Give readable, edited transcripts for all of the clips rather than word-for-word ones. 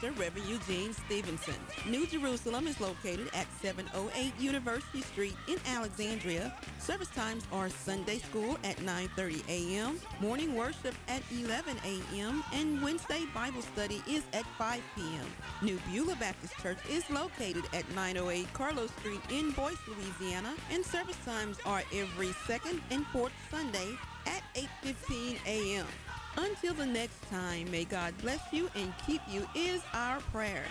Pastor Reverend Eugene Stevenson. New Jerusalem is located at 708 University Street in Alexandria. Service times are Sunday school at 9:30 a.m., morning worship at 11 a.m., and Wednesday Bible study is at 5 p.m. New Beulah Baptist Church is located at 908 Carlos Street in Boyce, Louisiana, and service times are every second and fourth Sunday at 8:15 a.m. Until the next time, may God bless you and keep you is our prayer.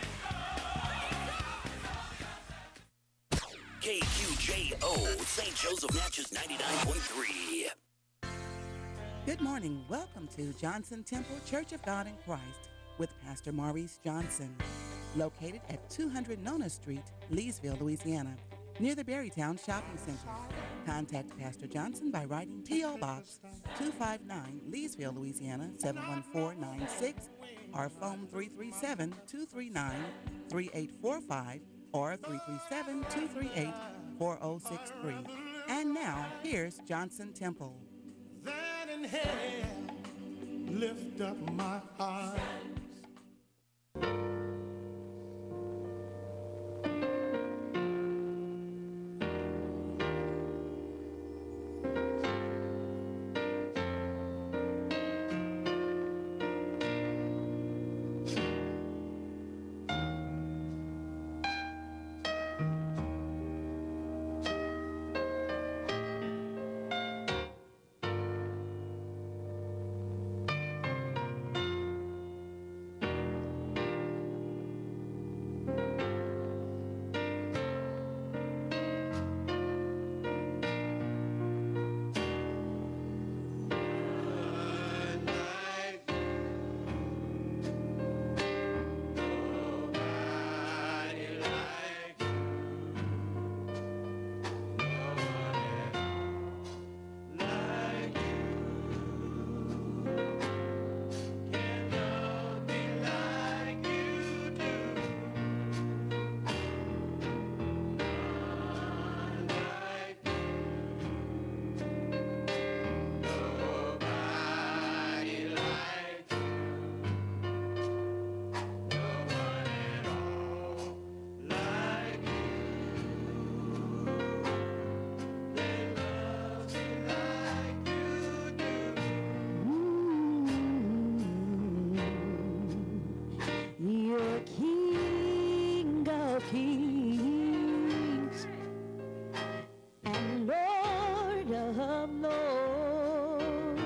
KQJO, St. Joseph Natchez 99.3. Good morning. Welcome to Johnson Temple Church of God in Christ with Pastor Maurice Johnson, located at 200 Nona Street, Leesville, Louisiana, near the Berrytown Shopping Center. Contact Pastor Johnson by writing P.O. Box 259, Leesville, Louisiana 71496, or phone 337-239-3845 or 337-238-4063. And now, here's Johnson Temple. That in hell, lift up my eyes. You're King of Kings and Lord of Lords.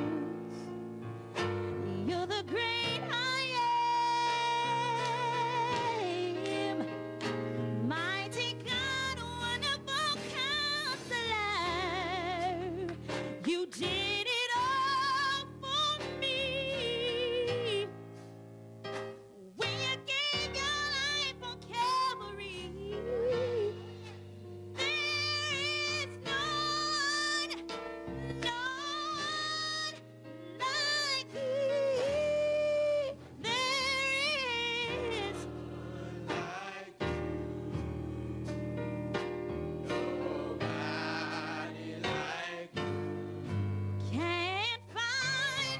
You're the great I am, mighty God, wonderful Counselor. You did it all for me. When you gave your life on Calvary, there is no one like Thee. There is can't find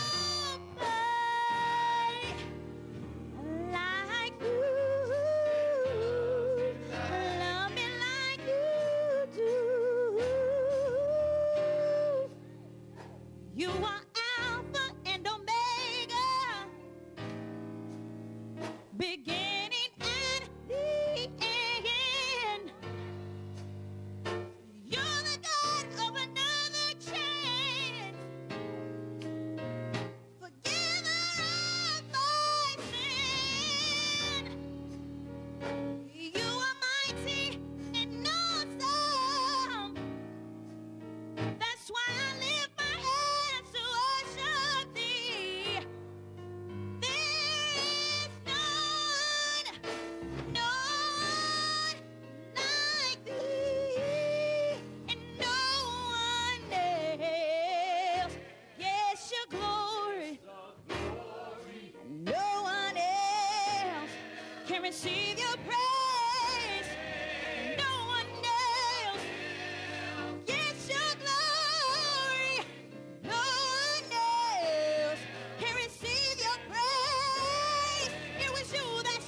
nobody like you. Love me like you do. You are Alpha and Omega, beginning and the end. You're the God of another chance, forgiver of my sin. You are mighty and awesome. That's why I lift my hands to worship Thee. There is none like Thee, and no one else. Yes, your glory. No one else can receive your praise. No one else. Yes, your glory. No one else can receive your praise. It was you that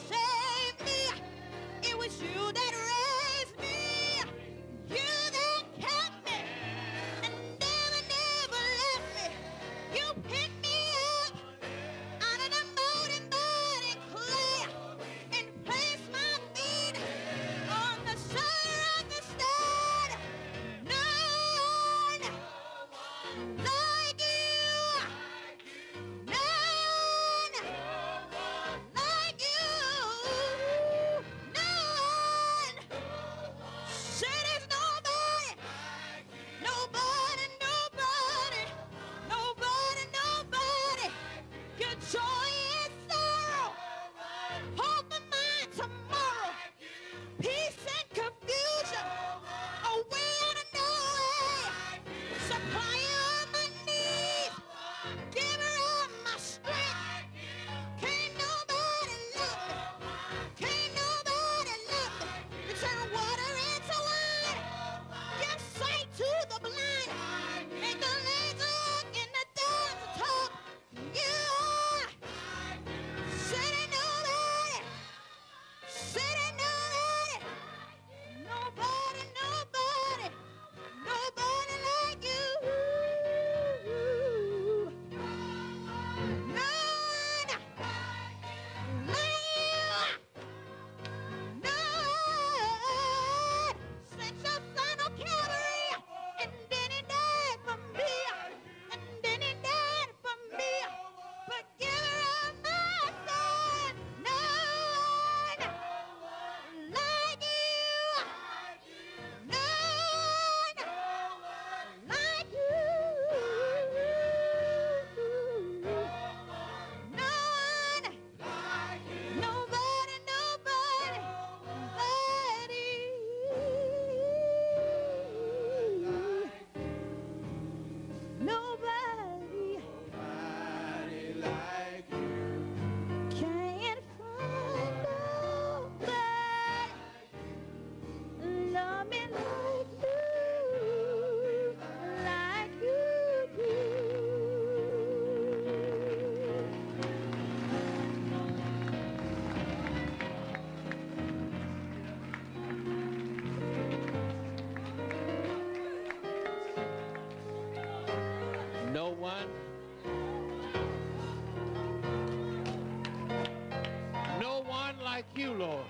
like you, Lord.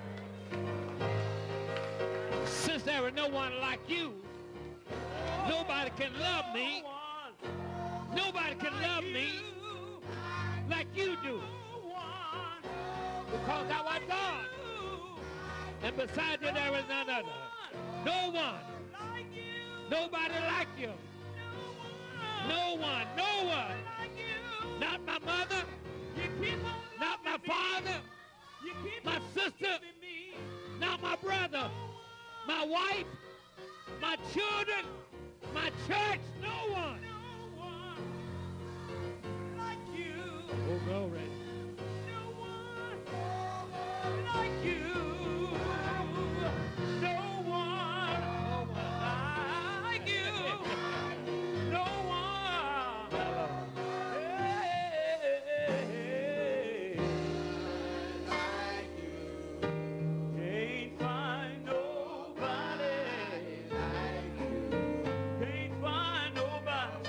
Since there is no one like you, nobody can love me. Nobody can love me like you do. Because thou art God. And beside you there is none other. No one. Nobody like you. No one. No one. Not my mother. Not my father. My sister. Not my brother. My wife. My children. My church. No one. Oh, glory. No one like you. No one like you. No one. Hey, like you. Can't find nobody like you. Can't find nobody.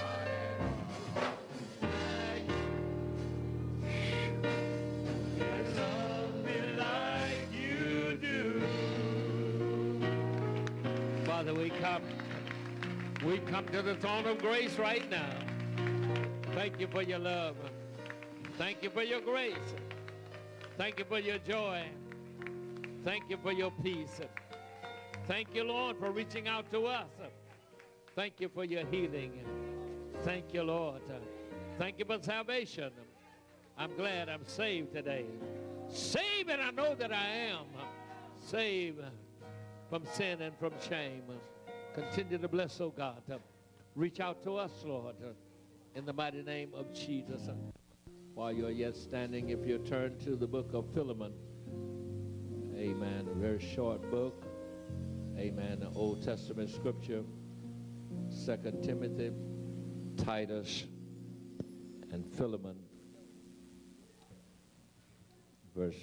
Father, we come to the throne of grace right now. Thank you for your love. Thank you for your grace. Thank you for your joy. Thank you for your peace. Thank you, Lord, for reaching out to us. Thank you for your healing. Thank you, Lord. Thank you for salvation. I'm glad I'm saved today. Saved, and I know that I am. Saved from sin and from shame. Continue to bless, oh God. Reach out to us, Lord, in the mighty name of Jesus. While you're yet standing, if you turn to the book of Philemon, amen, a very short book, amen, the Old Testament scripture, 2 Timothy, Titus, and Philemon, verse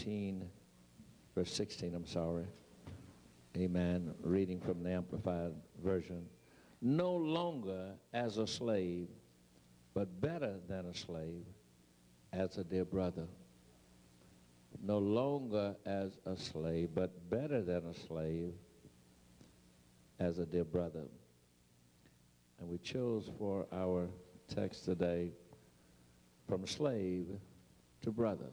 16, I'm sorry. Amen. Reading from the Amplified Version. No longer as a slave, but better than a slave, as a dear brother. No longer as a slave, but better than a slave, as a dear brother. And we chose for our text today, from slave to brother.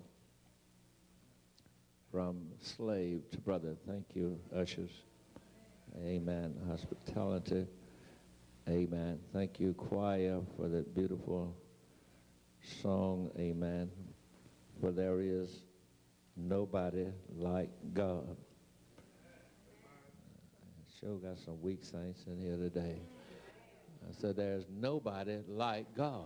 From slave to brother. Thank you, ushers. Amen. Hospitality. Amen. Thank you, choir, for that beautiful song. Amen. For there is nobody like God. Sure got some weak saints in here today. I said there's nobody like God.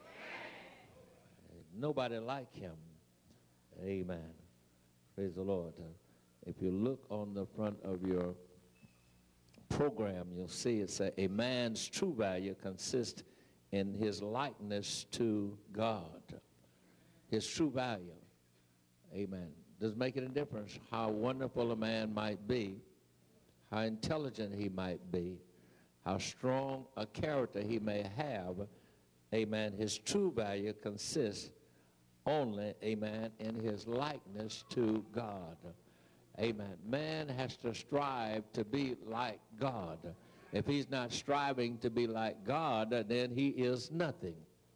Nobody like him. Amen. Praise the Lord. If you look on the front of your program, you'll see it say, a man's true value consists in his likeness to God. His true value. Amen. Does it make any difference how wonderful a man might be, how intelligent he might be, how strong a character he may have? Amen. His true value consists only, amen, in his likeness to God. Amen. Man has to strive to be like God. If he's not striving to be like God, then he is nothing.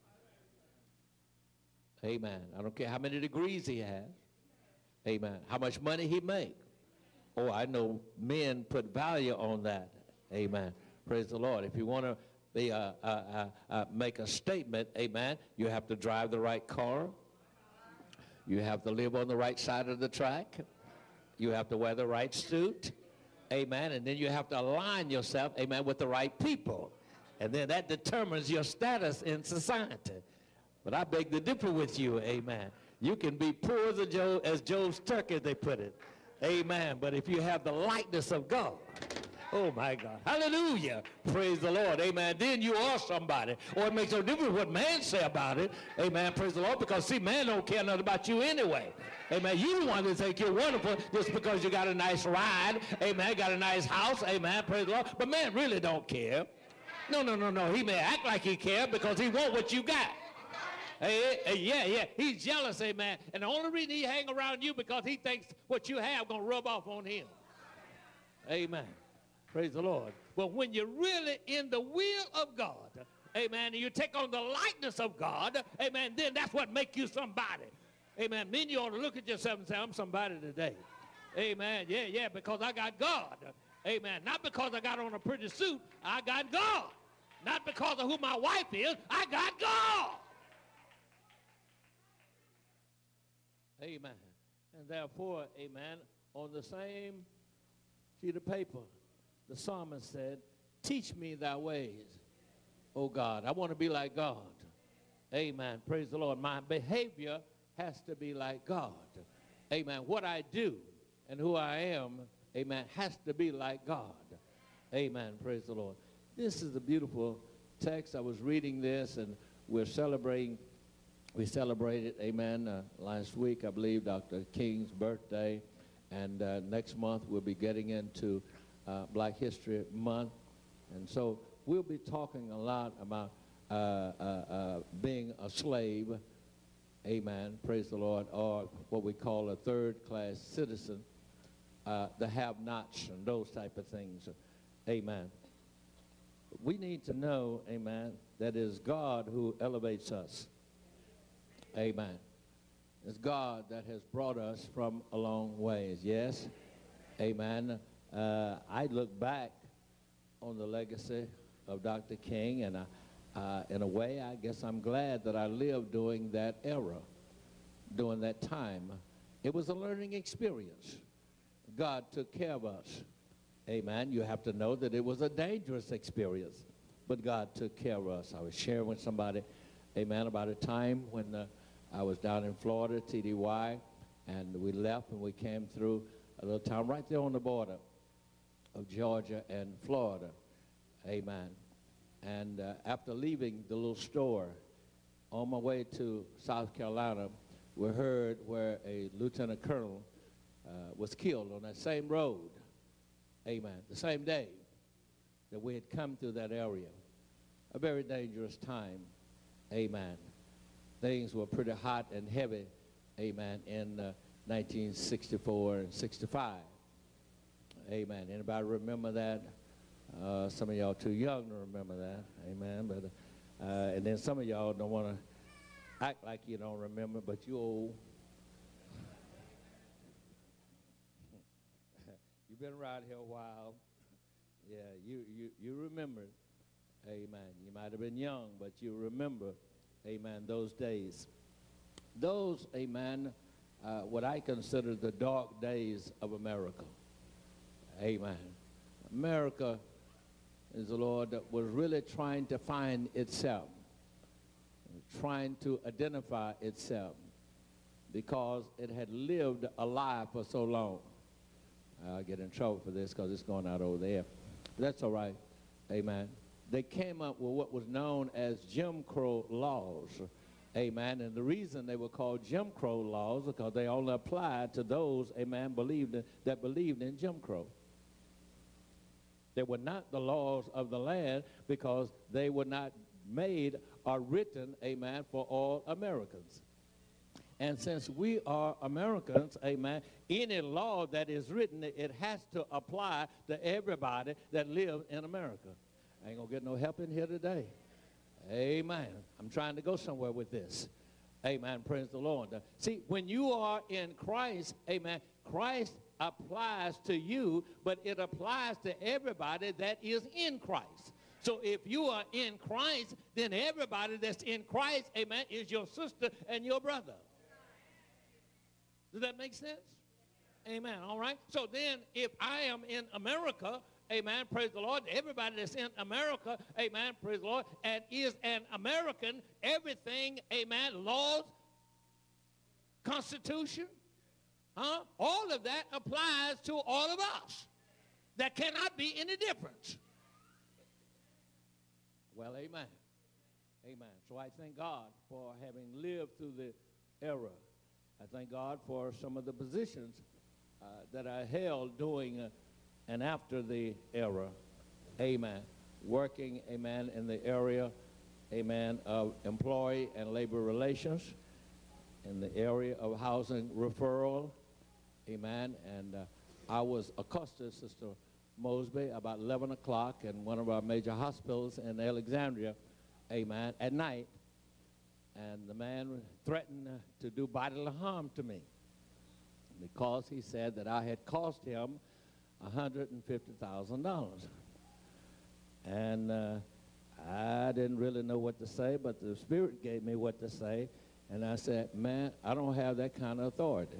Amen. I don't care how many degrees he has. Amen. How much money he make. Oh, I know men put value on that. Amen. Praise the Lord. If you want to be make a statement, amen, you have to drive the right car. You have to live on the right side of the track. You have to wear the right suit. Amen. And then you have to align yourself, amen, with the right people. And then that determines your status in society. But I beg to differ with you, amen. You can be poor as Job's turkey, they put it. Amen. But if you have the likeness of God, oh my God, hallelujah, praise the Lord, amen, then you are somebody. Or it makes no difference what man say about it, amen, praise the Lord, because see, man don't care nothing about you anyway. Amen. You the one that think you're wonderful just because you got a nice ride, amen, got a nice house, amen, praise the Lord. But man really don't care. No. He may act like he cares because he want what you got. Yeah. He's jealous, amen. And the only reason he hang around you because he thinks what you have going to rub off on him. Amen. Praise the Lord. But when you're really in the will of God, amen, and you take on the likeness of God, amen, then that's what makes you somebody. Amen. Then you ought to look at yourself and say, I'm somebody today. Amen. Yeah, because I got God. Amen. Not because I got on a pretty suit, I got God. Not because of who my wife is, I got God. Amen. And therefore, amen, on the same sheet of paper, the psalmist said, teach me thy ways, O God. I want to be like God. Amen. Praise the Lord. My behavior has to be like God. Amen. What I do and who I am, amen, has to be like God. Amen. Praise the Lord. This is a beautiful text. I was reading this, and we celebrated, amen, last week, I believe, Dr. King's birthday. And next month, we'll be getting into Black History Month. And so we'll be talking a lot about being a slave, amen, praise the Lord, or what we call a third-class citizen, the have-nots and those type of things, amen. We need to know, amen, that it is God who elevates us, amen. It's God that has brought us from a long ways, yes, amen. I look back on the legacy of Dr. King, and in a way, I guess I'm glad that I lived during that era, during that time. It was a learning experience. God took care of us. Amen. You have to know that it was a dangerous experience, but God took care of us. I was sharing with somebody, amen, about a time when I was down in Florida, TDY, and we left and we came through a little town right there on the border of Georgia and Florida. Amen. And after leaving the little store, on my way to South Carolina, we heard where a lieutenant colonel was killed on that same road. Amen. The same day that we had come through that area. A very dangerous time. Amen. Things were pretty hot and heavy, amen, in 1964 and 65. Amen. Anybody remember that? Some of y'all too young to remember that. Amen. But and then some of y'all don't want to act like you don't remember, but you old. You've been around here a while. Yeah, you remember. Amen. You might have been young, but you remember, amen, those days. Those, amen, what I consider the dark days of America. Amen. America, is the Lord, that was really trying to find itself, trying to identify itself, because it had lived a lie for so long. I'll get in trouble for this because it's going out over there. But that's all right. Amen. They came up with what was known as Jim Crow laws. Amen. And the reason they were called Jim Crow laws because they only applied to those, amen, that believed in Jim Crow. They were not the laws of the land because they were not made or written, amen, for all Americans. And since we are Americans, amen, any law that is written, it has to apply to everybody that lives in America. I ain't going to get no help in here today. Amen. I'm trying to go somewhere with this. Amen. Praise the Lord. See, when you are in Christ, amen, Christ applies to you, but it applies to everybody that is in Christ. So if you are in Christ, then everybody that's in Christ, amen, is your sister and your brother. Does that make sense? Amen. All right. So then if I am in America, amen, praise the Lord, everybody that's in America, amen, praise the Lord, and is an American, everything, amen, laws, Constitution, all of that applies to all of us. There cannot be any difference. Well, amen. Amen. So I thank God for having lived through the era. I thank God for some of the positions that I held during and after the era. Amen. Working, amen, in the area, amen, of employee and labor relations in the area of housing referral, amen. And I was accosted, Sister Mosby, about 11 o'clock in one of our major hospitals in Alexandria, amen, at night. And the man threatened to do bodily harm to me because he said that I had cost him $150,000. And I didn't really know what to say, but the Spirit gave me what to say. And I said, man, I don't have that kind of authority.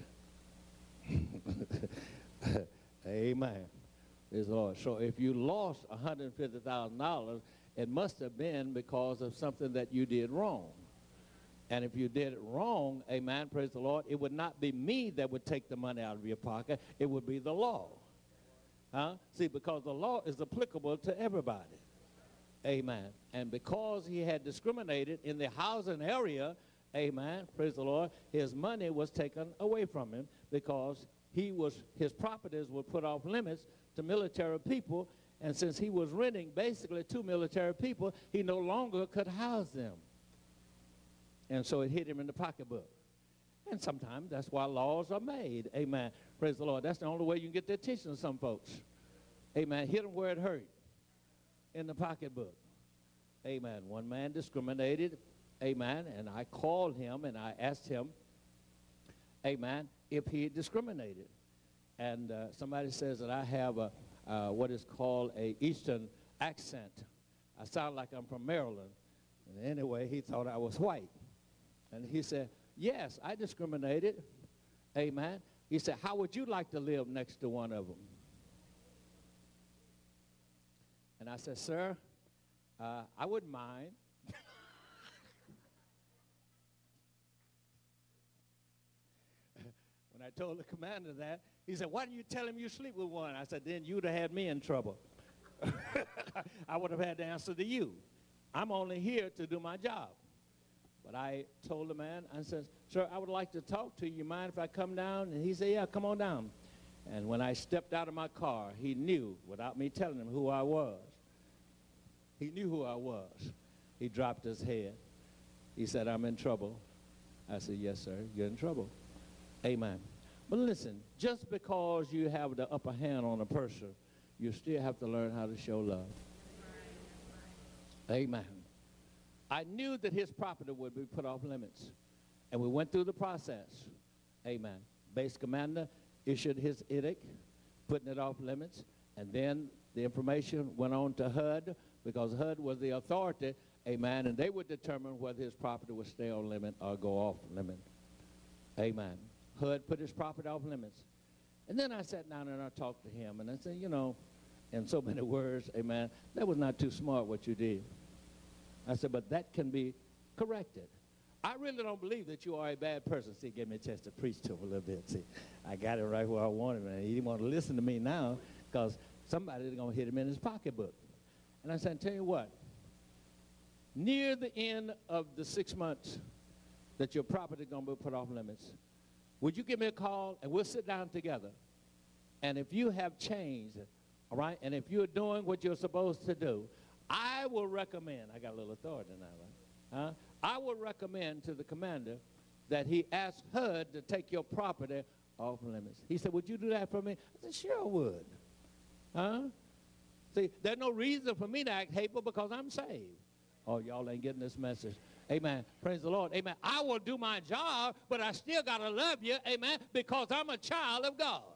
Amen. Praise the Lord. So if you lost $150,000, it must have been because of something that you did wrong. And if you did it wrong, amen, praise the Lord, it would not be me that would take the money out of your pocket. It would be the law. Huh? See, because the law is applicable to everybody. Amen. And because he had discriminated in the housing area, amen, praise the Lord, his money was taken away from him because his properties were put off limits to military people. And since he was renting basically to military people, he no longer could house them. And so it hit him in the pocketbook. And sometimes that's why laws are made. Amen. Praise the Lord. That's the only way you can get the attention of some folks. Amen. Hit them where it hurt. In the pocketbook. Amen. One man discriminated. Amen. And I called him and I asked him, amen, if he discriminated. And somebody says that I have what is called a Eastern accent. I sound like I'm from Maryland. And anyway, he thought I was white. And he said, yes, I discriminated. Amen. He said, how would you like to live next to one of them? And I said, sir, I wouldn't mind. When I told the commander that, he said, why didn't you tell him you sleep with one? I said, then you'd have had me in trouble. I would have had to answer to you. I'm only here to do my job. But I told the man, I said, sir, I would like to talk to you. You mind if I come down? And he said, yeah, come on down. And when I stepped out of my car, he knew, without me telling him who I was. He knew who I was. He dropped his head. He said, I'm in trouble. I said, yes, sir, you're in trouble. Amen. But listen, just because you have the upper hand on a person, you still have to learn how to show love. Amen. I knew that his property would be put off limits. And we went through the process. Amen. Base commander issued his edict, putting it off limits. And then the information went on to HUD, because HUD was the authority. Amen. And they would determine whether his property would stay on limit or go off limit. Amen. HUD put his property off limits. And then I sat down and I talked to him. And I said, you know, in so many words, amen, that was not too smart what you did. I said, but that can be corrected. I really don't believe that you are a bad person. See, give me a chance to preach to him a little bit. See, I got it right where I wanted him. He didn't want to listen to me now because somebody's going to hit him in his pocketbook. And I said, tell you what, near the end of the 6 months that your property is going to be put off limits, would you give me a call and we'll sit down together? And if you have changed, all right, and if you're doing what you're supposed to do, I will recommend, I got a little authority now, right? I will recommend to the commander that he ask HUD to take your property off limits. He said, would you do that for me? I said, sure I would. Huh? See, there's no reason for me to act hateful because I'm saved. Oh, y'all ain't getting this message. Amen. Praise the Lord. Amen. I will do my job, but I still got to love you. Amen. Because I'm a child of God.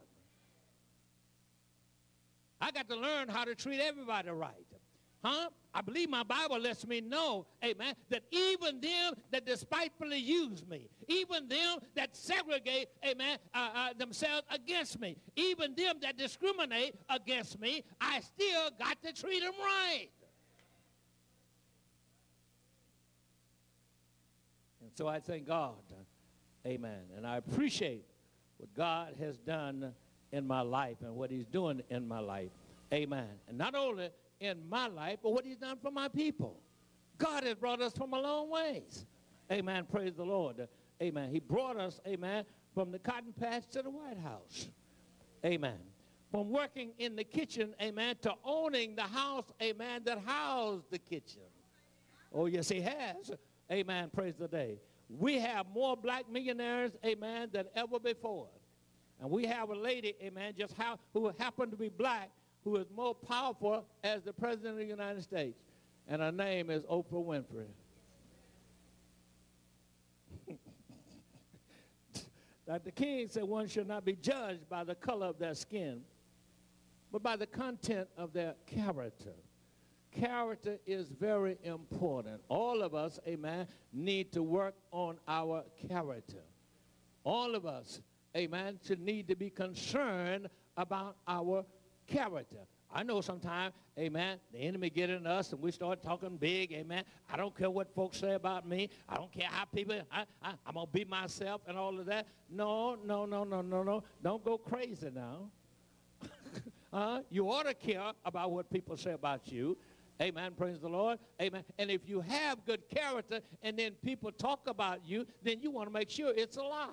I got to learn how to treat everybody right. Huh? I believe my Bible lets me know, amen, that even them that despitefully use me, even them that segregate, amen, themselves against me, even them that discriminate against me, I still got to treat them right. And so I thank God, amen, and I appreciate what God has done in my life and what he's doing in my life, amen. And not only in my life, but what he's done for my people. God has brought us from a long ways. Amen. Praise the Lord. Amen. He brought us, amen, from the cotton patch to the White House. Amen. From working in the kitchen, amen, to owning the house, amen, that housed the kitchen. Oh, yes, he has. Amen. Praise the day. We have more black millionaires, amen, than ever before. And we have a lady, amen, who happened to be black, who is more powerful as the President of the United States. And her name is Oprah Winfrey. Dr. King said one should not be judged by the color of their skin, but by the content of their character. Character is very important. All of us, amen, need to work on our character. All of us, amen, should need to be concerned about our character. I know sometimes, amen, the enemy get in us and we start talking big, amen. I don't care what folks say about me. I don't care how people, I'm going to be myself and all of that. No. Don't go crazy now. You ought to care about what people say about you. Amen. Praise the Lord. Amen. And if you have good character and then people talk about you, then you want to make sure it's a lie.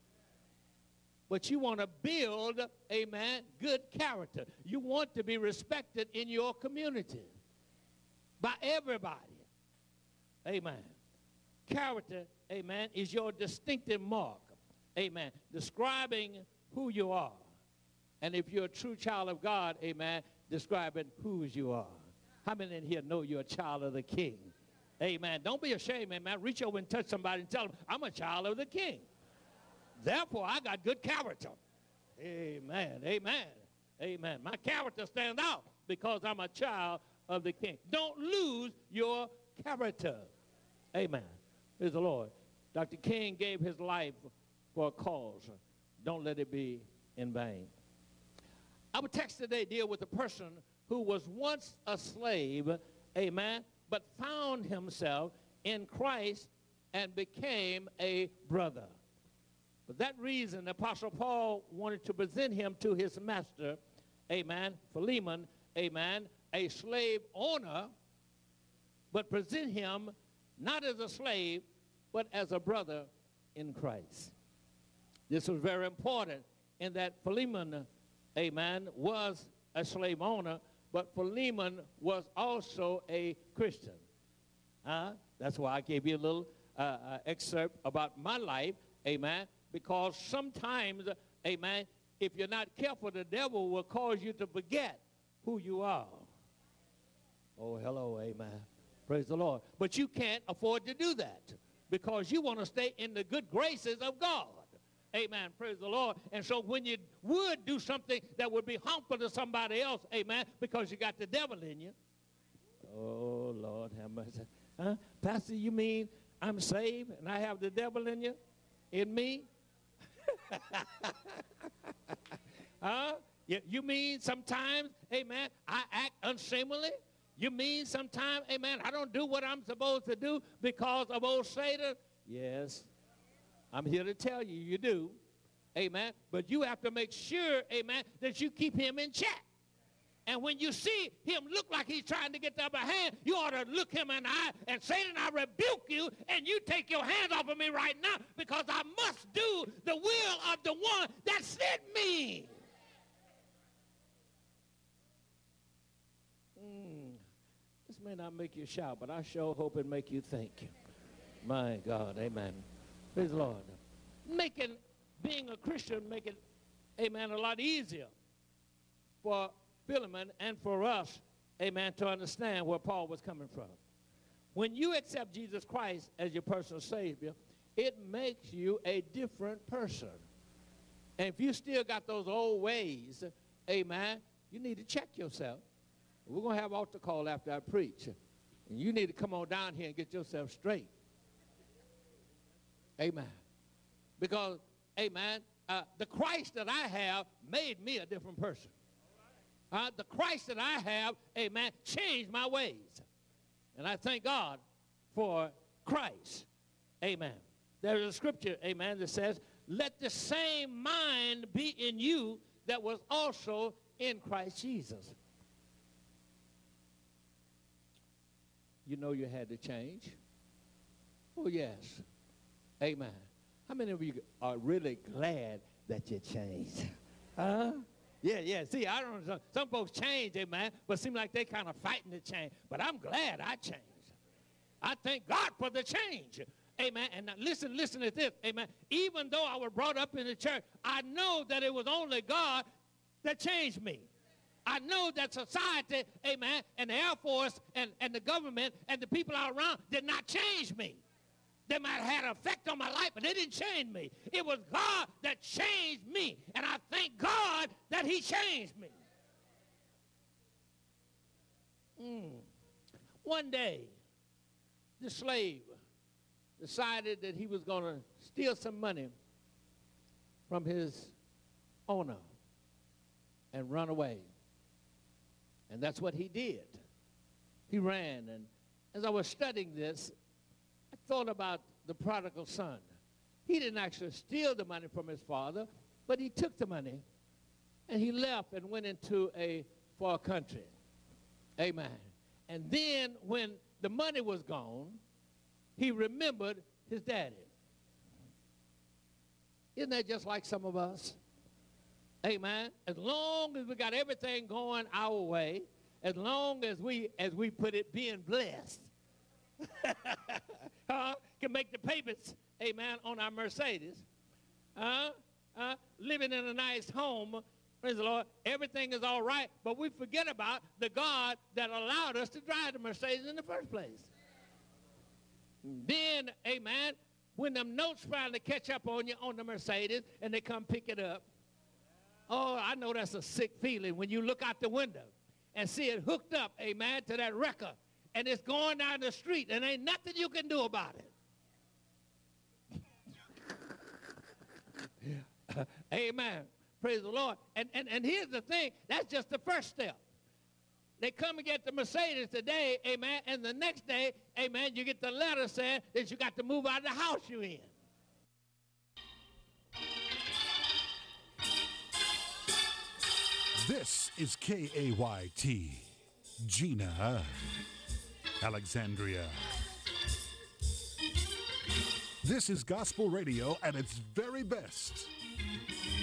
But you want to build, amen, good character. You want to be respected in your community by everybody. Amen. Character, amen, is your distinctive mark. Amen. Describing who you are. And if you're a true child of God, amen, describing whose you are. How many in here know you're a child of the King? Amen. Don't be ashamed, amen. Reach over and touch somebody and tell them, I'm a child of the King. Therefore, I got good character. Amen. Amen. Amen. My character stands out because I'm a child of the King. Don't lose your character. Amen. Praise the Lord. Dr. King gave his life for a cause. Don't let it be in vain. Our text today deals with a person who was once a slave, amen, but found himself in Christ and became a brother. For that reason, the Apostle Paul wanted to present him to his master, amen, Philemon, amen, a slave owner, but present him not as a slave, but as a brother in Christ. This was very important in that Philemon, amen, was a slave owner, but Philemon was also a Christian. That's why I gave you a little excerpt about my life, amen, because sometimes, amen, if you're not careful, the devil will cause you to forget who you are. Oh, hello, amen. Praise the Lord. But you can't afford to do that because you want to stay in the good graces of God. Amen. Praise the Lord. And so when you would do something that would be harmful to somebody else, amen, because you got the devil in you. Oh, Lord have mercy. Pastor, you mean I'm saved and I have the devil in you? In me? You mean sometimes, amen, I act unseemly? You mean sometimes, amen, I don't do what I'm supposed to do because of old Satan? Yes. I'm here to tell you, you do. Amen. But you have to make sure, amen, that you keep him in check. And when you see him look like he's trying to get the upper hand, you ought to look him in the eye and Satan, I rebuke you, and you take your hands off of me right now because I must do the will of the one that sent me. This may not make you shout, but I sure hope it make you think. My God, amen. Praise the Lord. Being a Christian, make it, amen, a lot easier for Philemon and for us, amen, to understand where Paul was coming from. When you accept Jesus Christ as your personal Savior, it makes you a different person. And if you still got those old ways, amen, you need to check yourself. We're going to have altar call after I preach. And you need to come on down here and get yourself straight. Amen. Because, amen, the Christ that I have made me a different person. The Christ that I have, amen, changed my ways. And I thank God for Christ. Amen. There is a scripture, amen, that says, let the same mind be in you that was also in Christ Jesus. You know you had to change. Oh, yes. Amen. How many of you are really glad that you changed? Yeah. See, I don't know. Some folks change, amen, but seem like they kind of fighting to change. But I'm glad I changed. I thank God for the change. Amen. And now listen to this. Amen. Even though I was brought up in the church, I know that it was only God that changed me. I know that society, amen, and the Air Force and the government and the people all around did not change me. They might have had an effect on my life, but they didn't change me. It was God that changed me. And I thank God that he changed me. One day, the slave decided that he was going to steal some money from his owner and run away. And that's what he did. He ran. And as I was studying this, I thought about the prodigal son. He didn't actually steal the money from his father, but he took the money and he left and went into a far country. Amen. And then when the money was gone, he remembered his daddy. Isn't that just like some of us? Amen. As long as we got everything going our way, as long as we put it, being blessed, can make the payments, amen, on our Mercedes, living in a nice home, praise the Lord, everything is all right, but we forget about the God that allowed us to drive the Mercedes in the first place. Then, amen, when them notes finally catch up on you on the Mercedes and they come pick it up, oh, I know that's a sick feeling when you look out the window and see it hooked up, amen, to that wrecker, and it's going down the street, and ain't nothing you can do about it. Amen. Praise the Lord. And here's the thing. That's just the first step. They come and get the Mercedes today, amen, and the next day, amen, you get the letter saying that you got to move out of the house you're in. This is KAYT, Gina, Alexandria. This is gospel radio at its very best.